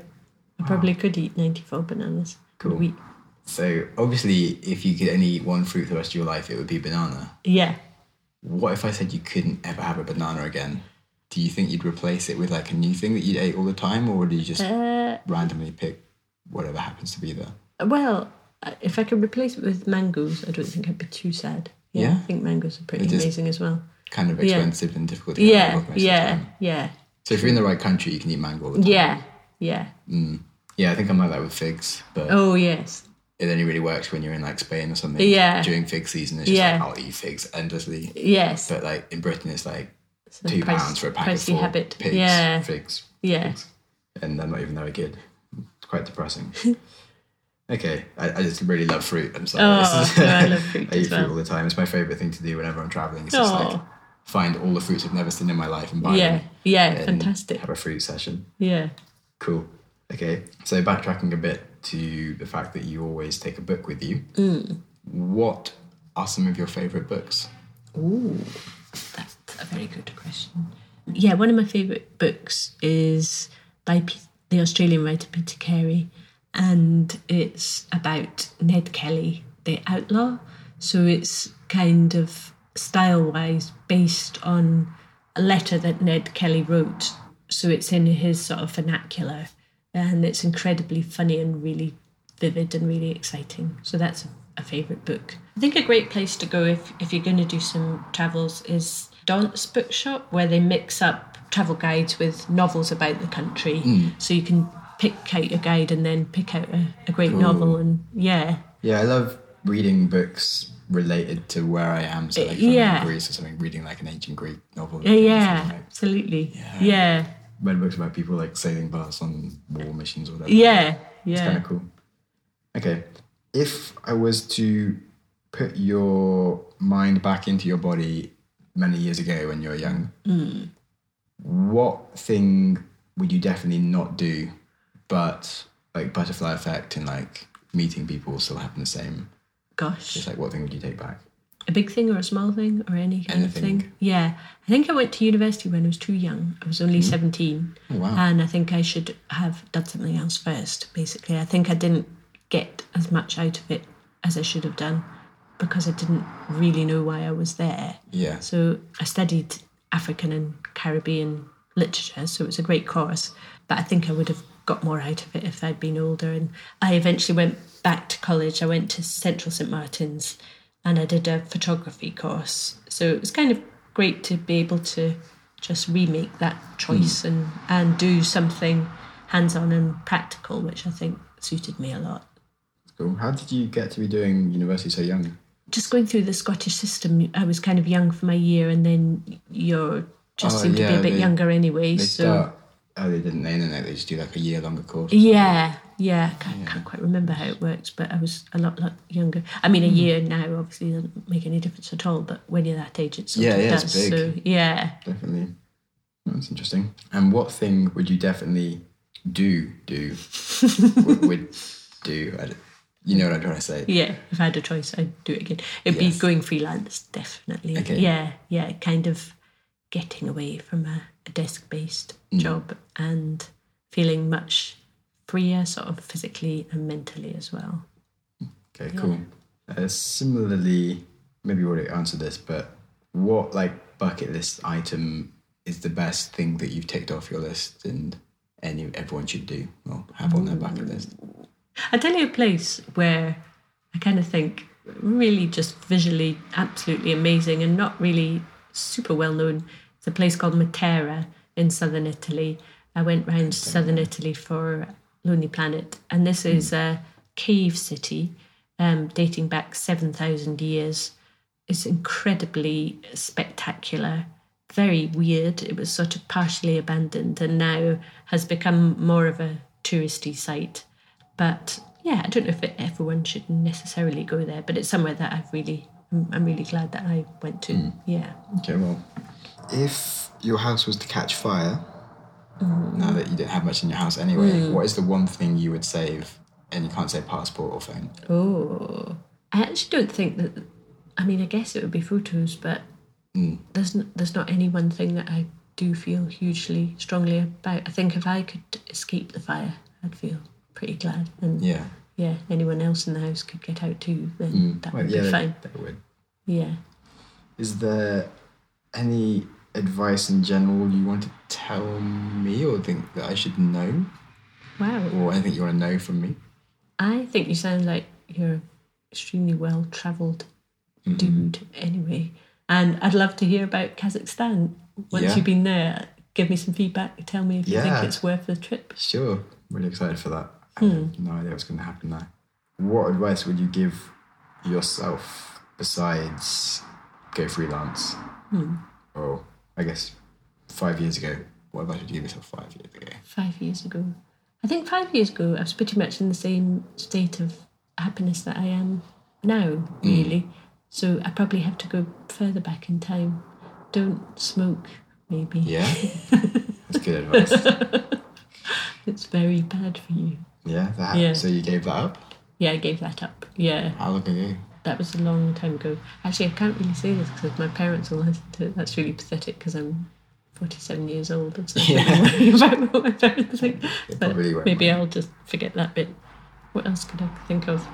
I probably could eat 94 bananas in a week. So obviously, if you could only eat one fruit for the rest of your life, it would be banana. Yeah. What if I said you couldn't ever have a banana again? Do you think you'd replace it with like a new thing that you'd eat all the time, or would you just randomly pick whatever happens to be there? Well, if I could replace it with mangoes, I don't think I'd be too sad. Yeah. I think mangoes are pretty amazing as well. Kind of expensive and difficult to get hold of most of the time. Yeah. So if you're in the right country, you can eat mango all the time. Yeah. Yeah, I think I'm like that with figs, but oh yes, it only really works when you're in like Spain or something. Yeah. During fig season, it's just like I'll eat figs endlessly. Yes. But like in Britain, it's like it's £2 for a pack of 4 habit. figs. Yeah. Figs. And they're not even very good. It's quite depressing. Okay, I just really love fruit. I'm sorry. I love fruit I eat as well. fruit all the time. It's my favourite thing to do whenever I'm travelling. It's just like find all the fruits I've never seen in my life and buy them. Yeah, fantastic. Have a fruit session. Yeah. Cool. Okay, so backtracking a bit to the fact that you always take a book with you. What are some of your favourite books? Ooh, that's a very good question. Yeah, one of my favourite books is by the Australian writer Peter Carey, and it's about Ned Kelly, the outlaw. So it's kind of style-wise based on a letter that Ned Kelly wrote. So it's in his sort of vernacular, and it's incredibly funny and really vivid and really exciting. So that's a favourite book. I think a great place to go if you're going to do some travels is Daunt's Bookshop, where they mix up travel guides with novels about the country. So you can pick out your guide and then pick out a great novel. And yeah, I love reading books related to where I am. So like from Greece or something, reading like an ancient Greek novel. Absolutely. Yeah. Read books about people like sailing past on war missions or whatever. It's kind of cool. Okay, if I was to put your mind back into your body many years ago when you were young, what thing would you definitely not do, but like butterfly effect and like meeting people still happen the same? Gosh. Just like what thing would you take back? A big thing or a small thing or any kind of thing? Yeah. I think I went to university when I was too young. I was only 17. Oh, wow. And I think I should have done something else first, basically. I think I didn't get as much out of it as I should have done because I didn't really know why I was there. Yeah. So I studied African and Caribbean literature, so it was a great course. But I think I would have got more out of it if I'd been older. And I eventually went back to college. I went to Central St Martin's and I did a photography course. So it was kind of great to be able to just remake that choice and do something hands-on and practical, which I think suited me a lot. Cool. How did you get to be doing university so young? Just going through the Scottish system, I was kind of young for my year, and then you're just seem to be a bit younger anyway. They didn't they? And then they just do like a year longer course. Yeah. I can't quite remember how it works, but I was a lot younger. I mean, a year now obviously doesn't make any difference at all, but when you're that age, it sort of does. It's big. So, yeah. Definitely. That's interesting. And what thing would you definitely do? would do? You know what I'm trying to say? Yeah, if I had a choice, I'd do it again. It'd be going freelance, definitely. Okay. Yeah, kind of getting away from a desk-based job and feeling much freer, sort of physically and mentally as well. Okay, cool. Similarly, maybe you already answered this, but what like bucket list item is the best thing that you've ticked off your list and everyone should do or have on their bucket list? I'll tell you a place where I kind of think really just visually absolutely amazing and not really super well known. It's a place called Matera in southern Italy. I went round southern Italy for Lonely Planet, and this is a cave city dating back 7,000 years. It's incredibly spectacular, very weird. It was sort of partially abandoned and now has become more of a touristy site. But yeah, I don't know if everyone should necessarily go there, but it's somewhere that I'm really glad that I went to. Yeah. Okay, well, if your house was to catch fire, now that you don't have much in your house anyway, what is the one thing you would save? And you can't say passport or phone. Oh, I actually don't think that. I mean, I guess it would be photos, but there's not any one thing that I do feel hugely strongly about. I think if I could escape the fire, I'd feel pretty glad. And anyone else in the house could get out too, then that would be fine. That would. Yeah. Is there any advice in general you want to tell me or think that I should know? Wow. Or anything you want to know from me? I think you sound like you're an extremely well-travelled dude anyway. And I'd love to hear about Kazakhstan. Once you've been there, give me some feedback. Tell me if you think it's worth the trip. Sure. Really excited for that. I have no idea what's going to happen there. What advice would you give yourself besides go freelance? Or, I guess, 5 years ago. What advice would you give yourself 5 years ago? 5 years ago. I think 5 years ago, I was pretty much in the same state of happiness that I am now, really. So I probably have to go further back in time. Don't smoke, maybe. Yeah? That's good advice. It's very bad for you. Yeah, so you gave that up? Yeah, I gave that up. Yeah. How long ago? That was a long time ago. Actually, I can't really say this because my parents will listen to it. That's really pathetic because I'm 47 years old and so I'm worrying about what my parents think. But maybe I'll just forget that bit. What else could I think of?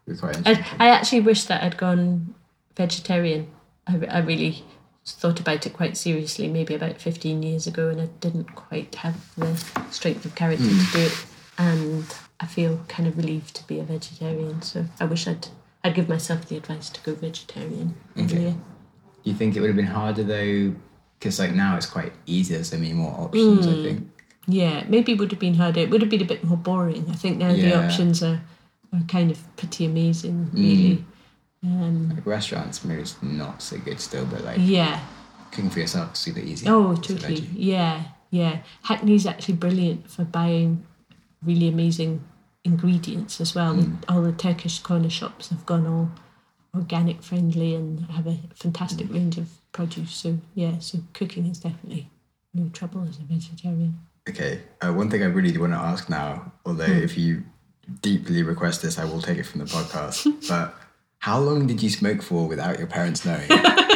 I actually wish that I'd gone vegetarian. I really thought about it quite seriously maybe about 15 years ago, and I didn't quite have the strength of character to do it, and I feel kind of relieved to be a vegetarian, so I wish I'd give myself the advice to go vegetarian. Okay. Do you think it would have been harder though, because like now it's quite easy, there's so many more options, I think? Yeah, maybe it would have been harder. It would have been a bit more boring. I think now the options are kind of pretty amazing, really. Like restaurants, maybe it's not so good still, but like cooking for yourself is super easy. Oh, totally. Yeah. Hackney's actually brilliant for buying really amazing ingredients as well. All the Turkish corner shops have gone all organic friendly and have a fantastic range of produce. So so cooking is definitely no trouble as a vegetarian. Okay, one thing I really want to ask now, although if you deeply request this, I will take it from the podcast, but how long did you smoke for without your parents knowing?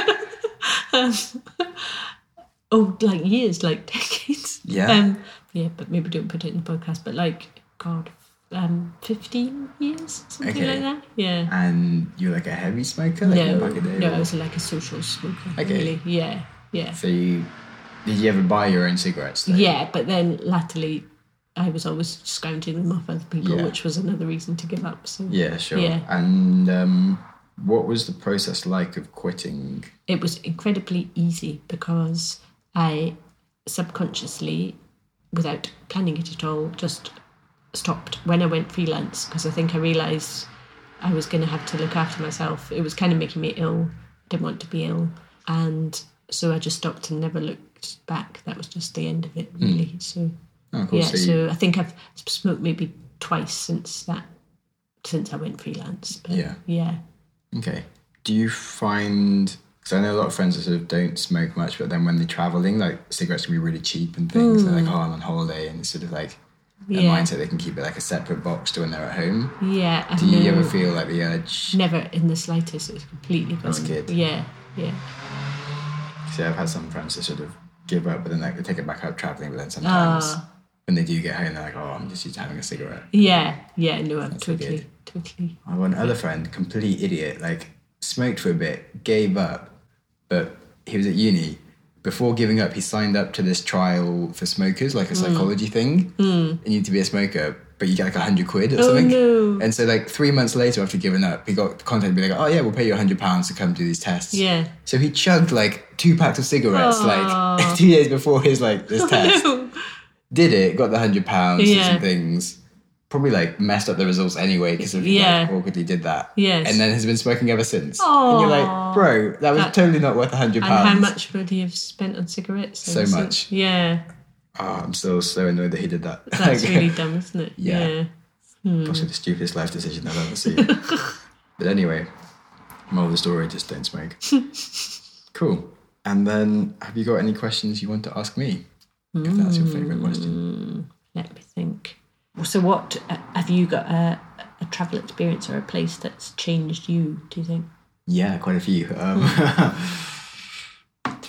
Like years, like decades. Yeah. But maybe don't put it in the podcast. But 15 years, something like that. Yeah. And you're like a heavy smoker? No, I was like a social smoker. Okay. Really. Yeah. So did you ever buy your own cigarettes though? Yeah, but then latterly I was always scrounging them off other people, which was another reason to give up. So yeah, sure. Yeah. And what was the process like of quitting? It was incredibly easy because I subconsciously, without planning it at all, just stopped when I went freelance because I think I realised I was going to have to look after myself. It was kind of making me ill. Didn't want to be ill. And so I just stopped and never looked back. That was just the end of it, really. So... Oh, cool. So I think I've smoked maybe twice since I went freelance. But yeah. Okay. Do you find, because I know a lot of friends that sort of don't smoke much, but then when they're travelling, like cigarettes can be really cheap and things. They're like, I'm on holiday, and it's sort of like a mindset they can keep it like a separate box to when they're at home. Yeah. Do you ever feel like the urge? Never in the slightest. It's completely gone. That's good. Yeah. See, I've had some friends that sort of give up, but then like they take it back out travelling, but then sometimes... when they do get home, they're like, I'm just used to having a cigarette. Yeah, no, I'm totally. I have one other friend, complete idiot, like smoked for a bit, gave up, but he was at uni. Before giving up, he signed up to this trial for smokers, like a psychology thing. You need to be a smoker, but you get like £100 or something. No. And so like 3 months later after giving up, he got contact being like, we'll pay you £100 to come do these tests. Yeah. So he chugged like 2 packs of cigarettes like 2 days before his this test. No. Did it, got the £100, did some things, probably like messed up the results anyway because of like, awkwardly did that. Yes. And then has been smoking ever since. Aww. And you're like, bro, that was totally not worth £100. And how much would he have spent on cigarettes? So much. Yeah. I'm still so annoyed that he did that. That's really dumb, isn't it? Yeah. Possibly the stupidest life decision I've ever seen. But anyway, moral of the story, just don't smoke. Cool. And then, have you got any questions you want to ask me? If that's your favourite question. Let me think. So what, have you got a travel experience or a place that's changed you, do you think? Yeah, quite a few. Depends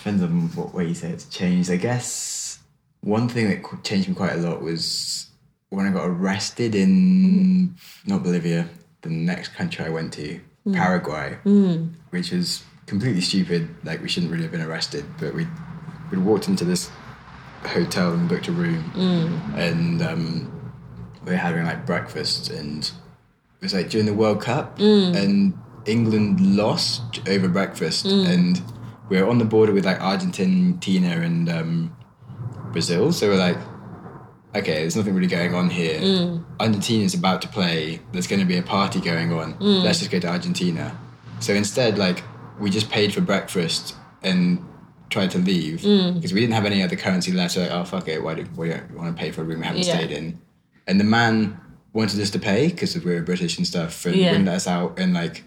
depends on what way you say it's changed. I guess one thing that changed me quite a lot was when I got arrested in, not Bolivia, the next country I went to, Paraguay, which was completely stupid. Like, we shouldn't really have been arrested, but we'd walked into this hotel and booked a room, and we were having like breakfast, and it was like during the World Cup, and England lost over breakfast, and we were on the border with like Argentina and Brazil, so we're like, okay, there's nothing really going on here. Argentina's about to play, there's going to be a party going on, let's just go to Argentina. So instead, like, we just paid for breakfast and tried to leave because we didn't have any other currency left. So like, oh, fuck it, why do we want to pay for a room we haven't stayed in? And the man wanted us to pay because we were British and stuff, and wouldn't let us out, and like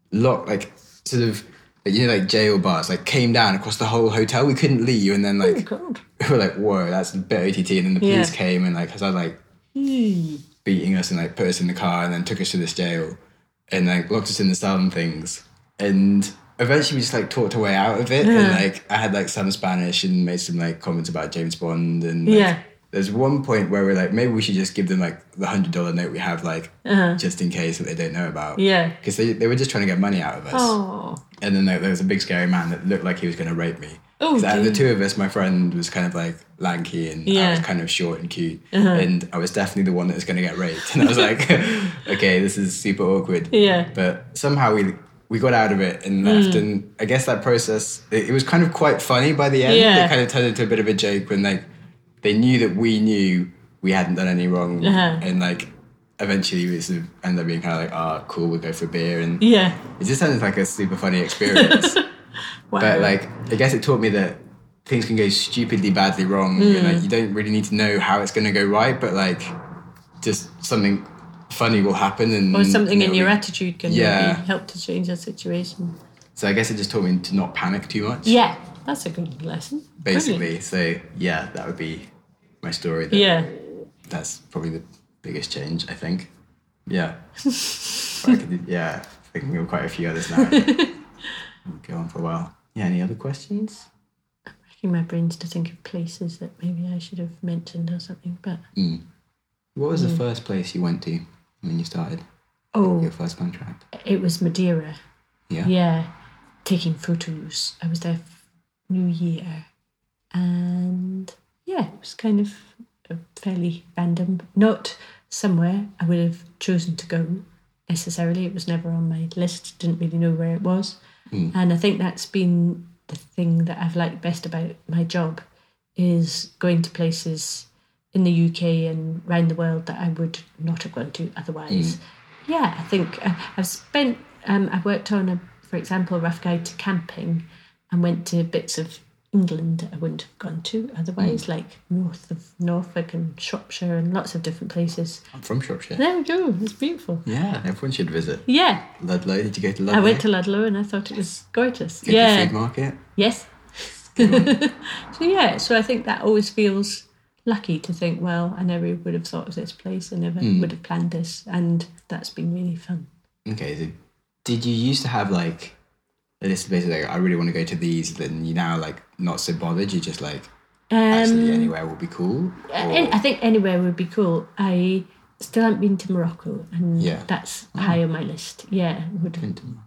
sort of, you know, like jail bars, like came down across the whole hotel. We couldn't leave, and then like we were like, whoa, that's a bit OTT. And then the police came and like started like beating us and like put us in the car and then took us to this jail and like locked us in the cell and things. And eventually we just like talked our way out of it, and like I had like some Spanish and made some like comments about James Bond, and like, there's one point where we're like, maybe we should just give them like the $100 note we have, like just in case that they don't know about. Because they were just trying to get money out of us. And then there was a big scary man that looked like he was going to rape me. Out of the two of us, my friend was kind of like lanky, and I was kind of short and cute, and I was definitely the one that was going to get raped. And I was like, okay, this is super awkward. But somehow we got out of it and left, and I guess that process, it was kind of quite funny by the end. It kind of turned into a bit of a joke when like they knew that we knew we hadn't done any wrong, and like eventually we sort of ended up being kind of like, oh, cool, we'll go for a beer, and it just sounded like a super funny experience. But like, I guess it taught me that things can go stupidly badly wrong, and like you don't really need to know how it's going to go right, but like just something funny will happen, and or something in your attitude can maybe help to change the situation. So I guess it just taught me to not panic too much. Yeah, that's a good lesson. Basically. Brilliant. So yeah, that would be my story. That's probably the biggest change, I think. Yeah. Thinking of quite a few others now. Go on for a while. Yeah, any other questions? I'm racking my brains to think of places that maybe I should have mentioned or something, but... What was the first place you went to when you started your first contract? It was Madeira. Yeah? Yeah, taking photos. I was there New Year, and yeah, it was kind of fairly random. Not somewhere I would have chosen to go necessarily. It was never on my list, didn't really know where it was. And I think that's been the thing that I've liked best about my job, is going to places in the UK and around the world that I would not have gone to otherwise. Yeah, I think I've spent, I worked on, for example, a rough guide to camping, and went to bits of England I wouldn't have gone to otherwise, like north of Norfolk and Shropshire and lots of different places. I'm from Shropshire. There we go, it's beautiful. Yeah, everyone should visit. Yeah. Ludlow, did you go to Ludlow? I went to Ludlow and I thought it was gorgeous. Go to the food market? Yes. So I think that always feels lucky to think, well, I never would have thought of this place, I never would have planned this, and that's been really fun. Okay, so did you used to have like a list of places like, I really want to go to these, then you now like not so bothered, you're just like, actually anywhere will be cool? I think anywhere would be cool. I still haven't been to Morocco, and that's high on my list. I would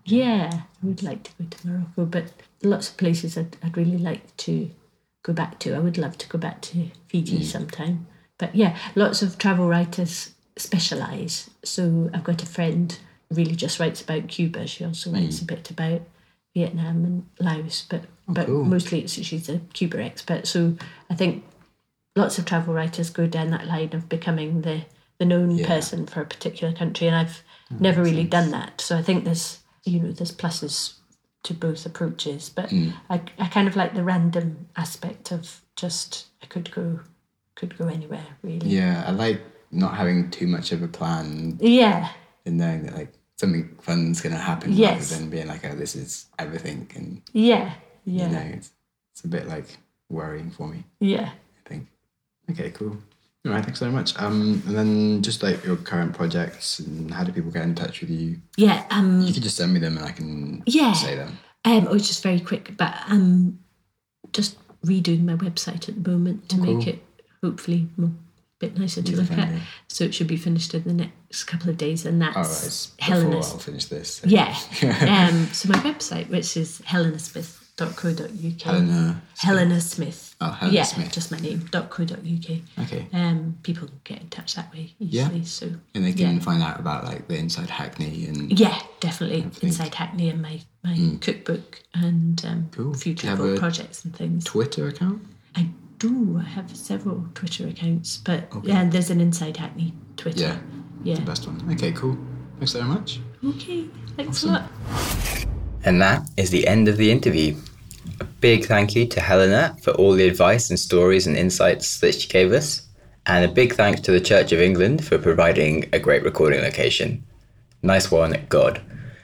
like to go to Morocco, but lots of places I'd really like to go back to. I would love to go back to Fiji sometime. But yeah, lots of travel writers specialise. So I've got a friend who really just writes about Cuba. She also writes a bit about Vietnam and Laos, but cool. Mostly she's a Cuba expert. So I think lots of travel writers go down that line of becoming the known person for a particular country, and I've never really done that. So I think there's pluses to both approaches, but I kind of like the random aspect of just I could go anywhere really. Yeah, I like not having too much of a plan. Yeah. And knowing that like something fun's gonna happen rather than being like, oh, this is everything, and you know, it's a bit like worrying for me. Yeah. I think. Okay, cool. All right, thanks so much. And then just like your current projects, and how do people get in touch with you? Yeah. You could just send me them and I can say them. It's just very quick, but just redoing my website at the moment to make it hopefully a bit nicer to look at. So it should be finished in the next couple of days, and that's Helena. Before I'll finish this. So. Yeah. So my website, which is helenasmith.co.uk. Helena Smith. Oh, Helena Smith. Just my name, .co.uk. Okay. People get in touch that way easily. So and they can find out about like the Inside Hackney and definitely Inside Hackney and my cookbook and future projects and things. Twitter account? I do. I have several Twitter accounts, but there's an Inside Hackney Twitter. Yeah. The best one. Okay, cool. Thanks very much. Okay, thanks a lot. And that is the end of the interview. A big thank you to Helena for all the advice and stories and insights that she gave us. And a big thanks to the Church of England for providing a great recording location. Nice one, God.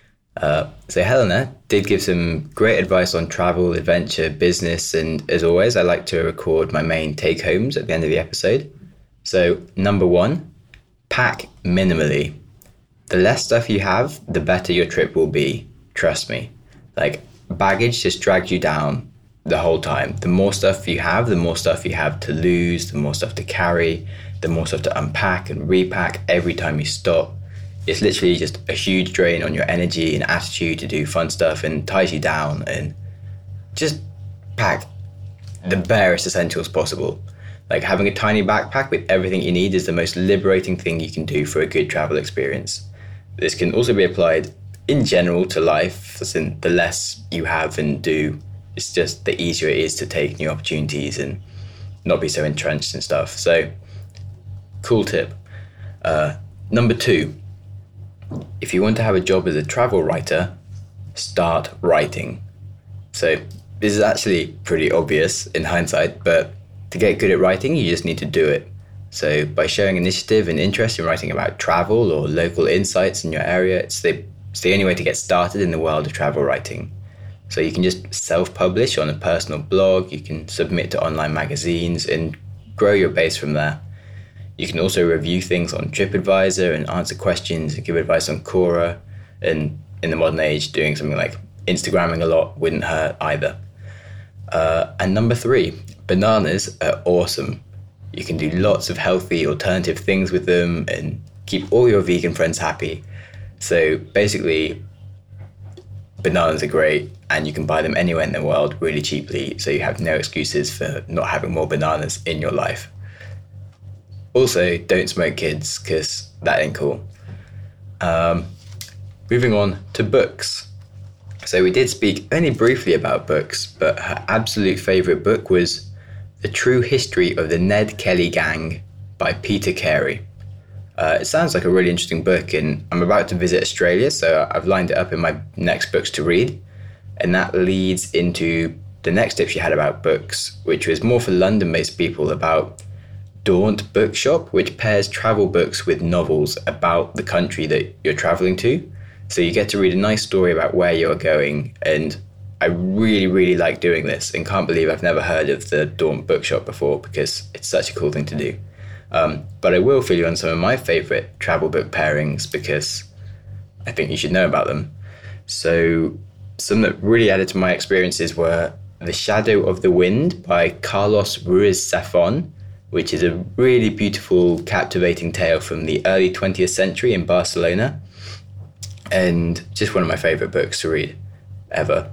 So Helena did give some great advice on travel, adventure, business, and as always, I like to record my main take-homes at the end of the episode. So, number 1, pack minimally. The less stuff you have, the better your trip will be. Trust me. Like, baggage just drags you down the whole time. The more stuff you have, the more stuff you have to lose, the more stuff to carry, the more stuff to unpack and repack every time you stop. It's literally just a huge drain on your energy and attitude to do fun stuff and ties you down. And just pack the barest essentials possible. Like, having a tiny backpack with everything you need is the most liberating thing you can do for a good travel experience. This can also be applied in general to life, as in the less you have and do, it's just the easier it is to take new opportunities and not be so entrenched and stuff. So, cool tip. Number 2, if you want to have a job as a travel writer, start writing. So this is actually pretty obvious in hindsight, but to get good at writing, you just need to do it. So by showing initiative and interest in writing about travel or local insights in your area, it's the only way to get started in the world of travel writing. So you can just self-publish on a personal blog, you can submit to online magazines and grow your base from there. You can also review things on TripAdvisor and answer questions and give advice on Quora. And in the modern age, doing something like Instagramming a lot wouldn't hurt either. And number 3, bananas are awesome. You can do lots of healthy alternative things with them and keep all your vegan friends happy. So basically, bananas are great and you can buy them anywhere in the world really cheaply, so you have no excuses for not having more bananas in your life. Also, don't smoke, kids, because that ain't cool. Moving on to books. So we did speak only briefly about books, but her absolute favourite book was The True History of the Ned Kelly Gang by Peter Carey. It sounds like a really interesting book, and I'm about to visit Australia, so I've lined it up in my next books to read. And that leads into the next tip she had about books, which was more for London-based people, about Daunt Bookshop, which pairs travel books with novels about the country that you're traveling to. So you get to read a nice story about where you're going, and I really, really like doing this and can't believe I've never heard of the Daunt Bookshop before, because it's such a cool thing to do. But I will fill you on some of my favourite travel book pairings because I think you should know about them. So some that really added to my experiences were The Shadow of the Wind by Carlos Ruiz Zafón, which is a really beautiful, captivating tale from the early 20th century in Barcelona, and just one of my favourite books to read ever.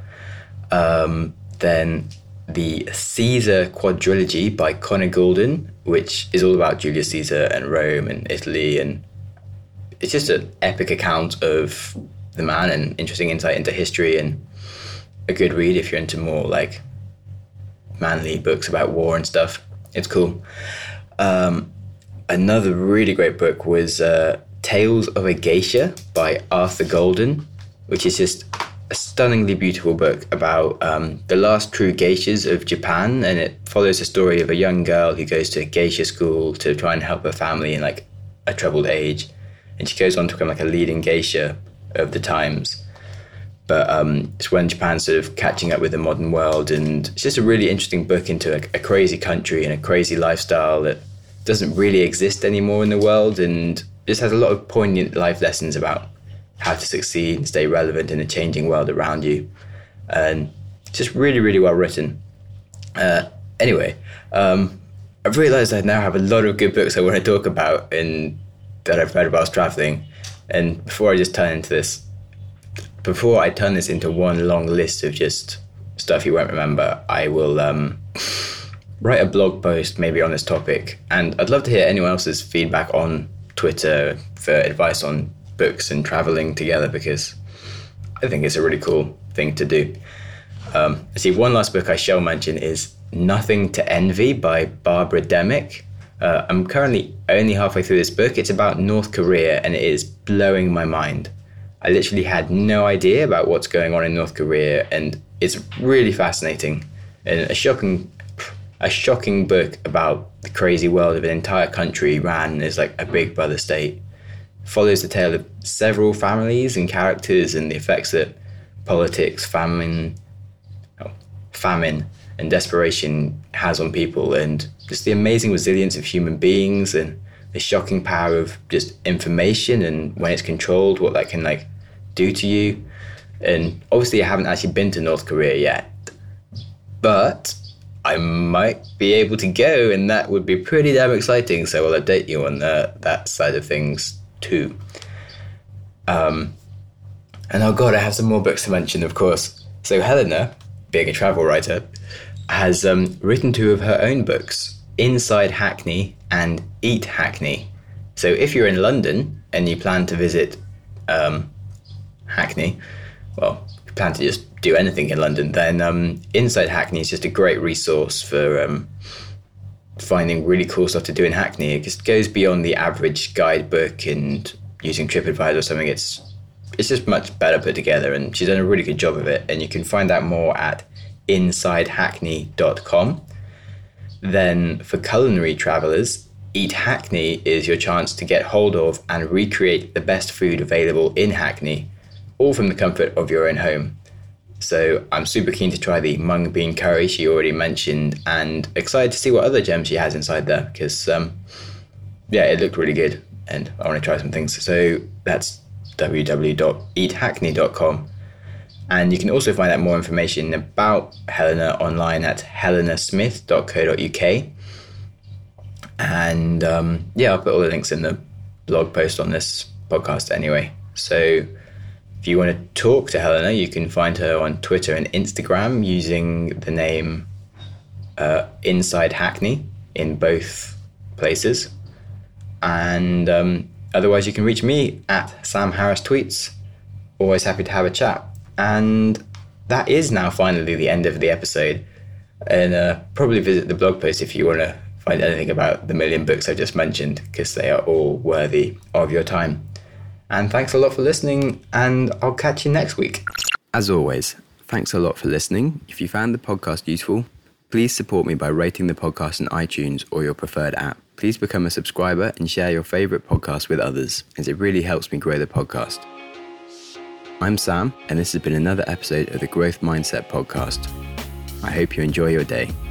Then the Caesar Quadrilogy by Conor Goulden, which is all about Julius Caesar and Rome and Italy, and it's just an epic account of the man and interesting insight into history, and a good read if you're into more like manly books about war and stuff. It's cool. Another really great book was Tales of a Geisha by Arthur Golden, which is just a stunningly beautiful book about the last true geishas of Japan, and it follows the story of a young girl who goes to a geisha school to try and help her family in like a troubled age, and she goes on to become like a leading geisha of the times. But it's when Japan's sort of catching up with the modern world, and it's just a really interesting book into a crazy country and a crazy lifestyle that doesn't really exist anymore in the world, and just has a lot of poignant life lessons about how to succeed and stay relevant in a changing world around you. And it's just really, really well written. Anyway, I've realised I now have a lot of good books I want to talk about and that I've read whilst travelling. And before I turn this into one long list of just stuff you won't remember, I will write a blog post maybe on this topic. And I'd love to hear anyone else's feedback on Twitter for advice on books and travelling together, because I think it's a really cool thing to do. One last book I shall mention is Nothing to Envy by Barbara Demick. I'm currently only halfway through this book. It's about North Korea and it is blowing my mind. I literally had no idea about what's going on in North Korea, and it's really fascinating and a shocking book about the crazy world of an entire country ran as like a big brother state. Follows the tale of several families and characters and the effects that politics, famine and desperation has on people, and just the amazing resilience of human beings and the shocking power of just information and when it's controlled, what that can like do to you. And obviously I haven't actually been to North Korea yet, but I might be able to go, and that would be pretty damn exciting. So I'll update you on that side of things too. And oh god, I have some more books to mention, of course. So Helena, being a travel writer, has written 2 of her own books, Inside Hackney and Eat Hackney. So if you're in London and you plan to visit Hackney, well, if you plan to just do anything in London, then Inside Hackney is just a great resource for finding really cool stuff to do in Hackney. It just goes beyond the average guidebook and using TripAdvisor or something. It's just much better put together, and she's done a really good job of it. And you can find out more at insidehackney.com. Then for culinary travellers, Eat Hackney is your chance to get hold of and recreate the best food available in Hackney, all from the comfort of your own home. So I'm super keen to try the mung bean curry she already mentioned, and excited to see what other gems she has inside there, because it looked really good and I want to try some things. So that's www.eathackney.com. And you can also find out more information about Helena online at helenasmith.co.uk. And I'll put all the links in the blog post on this podcast anyway. So if you want to talk to Helena, you can find her on Twitter and Instagram using the name Inside Hackney in both places. And otherwise, you can reach me at Sam Harris Tweets. Always happy to have a chat. And that is now finally the end of the episode. And probably visit the blog post if you want to find anything about the million books I just mentioned, because they are all worthy of your time. And thanks a lot for listening, and I'll catch you next week. As always, thanks a lot for listening. If you found the podcast useful, please support me by rating the podcast on iTunes or your preferred app. Please become a subscriber and share your favourite podcast with others, as it really helps me grow the podcast. I'm Sam, and this has been another episode of the Growth Mindset Podcast. I hope you enjoy your day.